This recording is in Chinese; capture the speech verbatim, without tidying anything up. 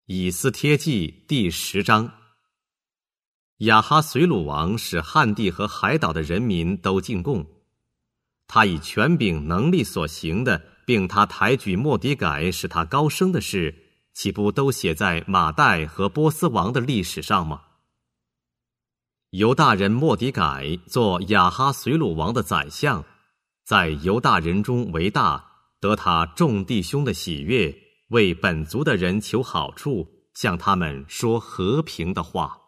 以斯帖记第十章。亚哈随鲁王使汉地和海岛的人民都进贡，他以权柄能力所行的，并他抬举末底改使他高升的事，岂不都写在马代和波斯王的历史上吗？犹大人末底改做亚哈随鲁王的宰相，在犹大人中为大，得他众弟兄的喜悦，为本族的人求好处，向他们说和平的话。